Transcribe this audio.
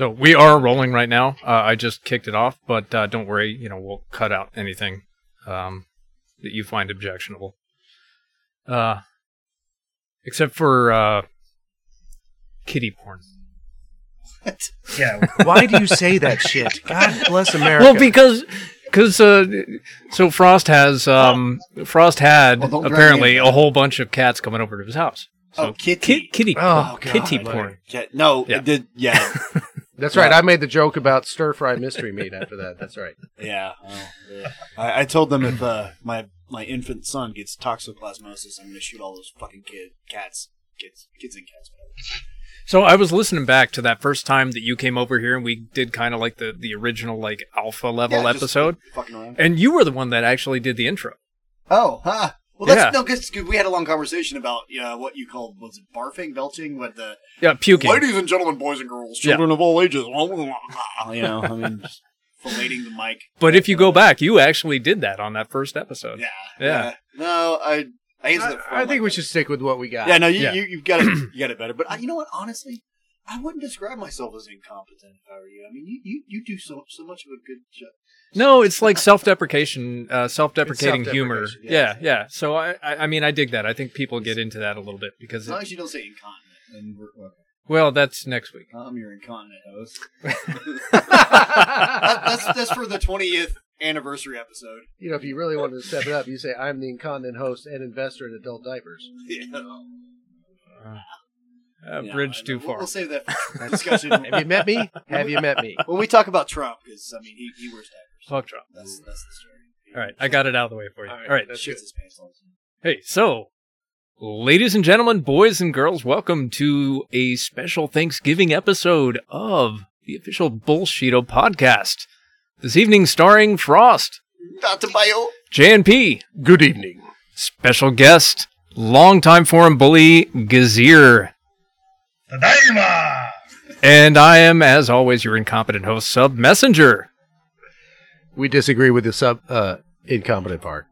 So we are rolling right now. I just kicked it off, but don't worry. We'll cut out anything that you find objectionable, except for kitty porn. What? Yeah. Why do you say that shit? God bless America. Well, because so Frost has apparently a whole bunch of cats coming over to his house. So kitty. Kitty God. porn. It did. Yeah. That's right. I made the joke about stir-fry mystery meat after that. That's right. Yeah. I told them if my infant son gets toxoplasmosis, I'm going to shoot all those fucking kids and cats. Whatever. So I was listening back to that first time that you came over here, and we did kind of like the original like alpha level episode. Fucking around. And you were the one that actually did the intro. Oh, huh. Well, that's no, because we had a long conversation about what you called, was it barfing, belching, puking. Ladies and gentlemen, boys and girls, children of all ages. I mean, just filleting the mic. But if you go back, you actually did that on that first episode. Yeah. No, I think we should stick with what we got. Yeah, no, you've got it better. But you know what? Honestly, I wouldn't describe myself as incompetent if I were you. I mean, you do so much of a good job. No, it's like self-deprecating humor. Yes. Yeah. So I mean, I dig that. I think people get into that a little bit because as long as you don't say incontinent, then we're okay. Well, that's next week. I'm your incontinent host. that's for the 20th anniversary episode. If you really wanted to step it up, you say, I'm the incontinent host and investor in adult diapers. Bridge too far. We'll save that for discussion. Have you met me? When we talk about Trump, because, I mean, he wears diapers. Fuck Trump. That's the story. All right, I got it out of the way for you. All right. That shits his pants all the time. Hey, so, ladies and gentlemen, boys and girls, welcome to a special Thanksgiving episode of the official Bullshito podcast. This evening starring Frost, Dr. Bio, JNP, Good evening. special guest, longtime forum bully, Gazir. Tadaima! And I am, as always, your incompetent host, Sub Messenger. We disagree with the incompetent part.